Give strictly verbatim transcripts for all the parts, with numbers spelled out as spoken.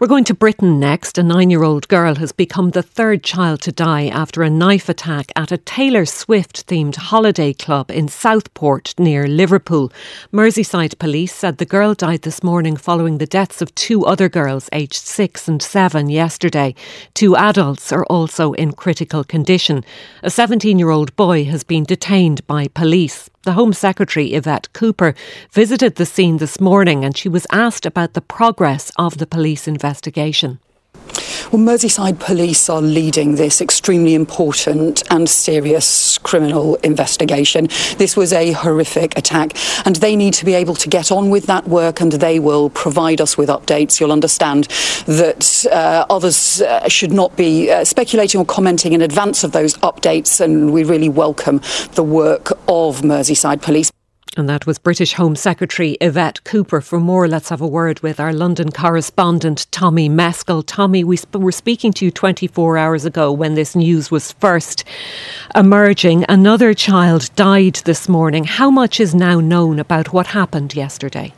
We're going to Britain next. A nine-year-old girl has become the third child to die after a knife attack at a Taylor Swift-themed holiday club in Southport near Liverpool. Merseyside police said the girl died this morning following the deaths of two other girls aged six and seven yesterday. Two adults are also in critical condition. A seventeen-year-old boy has been detained by police. The Home Secretary, Yvette Cooper, visited the scene this morning and she was asked about the progress of the police investigation. Well, Merseyside Police are leading this extremely important and serious criminal investigation. This was a horrific attack and they need to be able to get on with that work, and they will provide us with updates. You'll understand that uh, others uh, should not be uh, speculating or commenting in advance of those updates, and we really welcome the work of Merseyside Police. And that was British Home Secretary Yvette Cooper. For more, let's have a word with our London correspondent, Tommy Meskell. Tommy, we sp- were speaking to you twenty-four hours ago when this news was first emerging. Another child died this morning. How much is now known about what happened yesterday?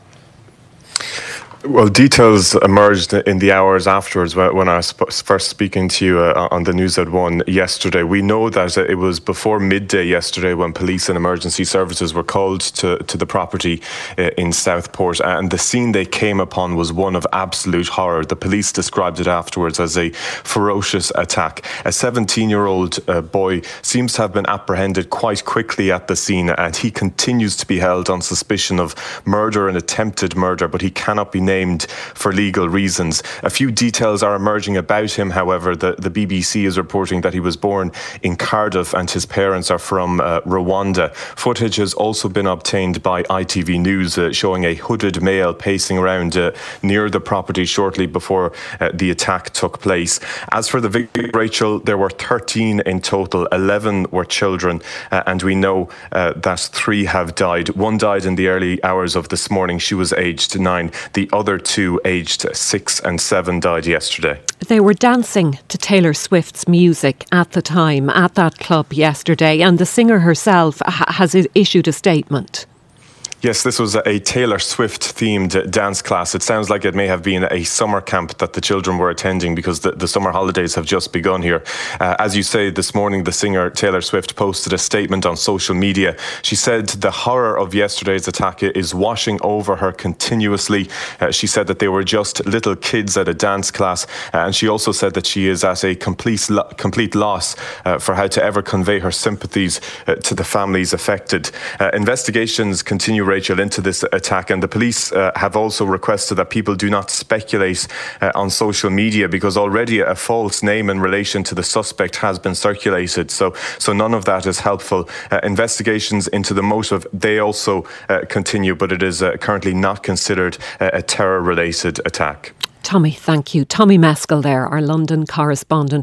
Well, details emerged in the hours afterwards when I was first speaking to you uh, on the News at One yesterday. We know that it was before midday yesterday when police and emergency services were called to, to the property uh, in Southport, and the scene they came upon was one of absolute horror. The police described it afterwards as a ferocious attack. A seventeen-year-old uh, boy seems to have been apprehended quite quickly at the scene, and he continues to be held on suspicion of murder and attempted murder, but he cannot be named named for legal reasons. A few details are emerging about him, however. The, the B B C is reporting that he was born in Cardiff and his parents are from uh, Rwanda. Footage has also been obtained by I T V News uh, showing a hooded male pacing around uh, near the property shortly before uh, the attack took place. As for the victims, Rachel, there were thirteen in total. eleven were children, uh, and we know uh, that three have died. One died in the early hours of this morning. She was aged nine. The other Other two, aged six and seven, died yesterday. They were dancing to Taylor Swift's music at the time at that club yesterday, and the singer herself ha- has issued a statement. Yes, this was a Taylor Swift-themed dance class. It sounds like it may have been a summer camp that the children were attending because the, the summer holidays have just begun here. Uh, as you say, this morning, the singer Taylor Swift posted a statement on social media. She said the horror of yesterday's attack is washing over her continuously. Uh, she said that they were just little kids at a dance class. Uh, and she also said that she is at a complete, lo- complete loss uh, for how to ever convey her sympathies uh, to the families affected. Uh, investigations continue, Rachel, into this attack, and the police uh, have also requested that people do not speculate uh, on social media because already a false name in relation to the suspect has been circulated, so so none of that is helpful. Uh, investigations into the motive, they also uh, continue, but it is uh, currently not considered uh, a terror-related attack. Tommy, thank you. Tommy Meskell there, our London correspondent.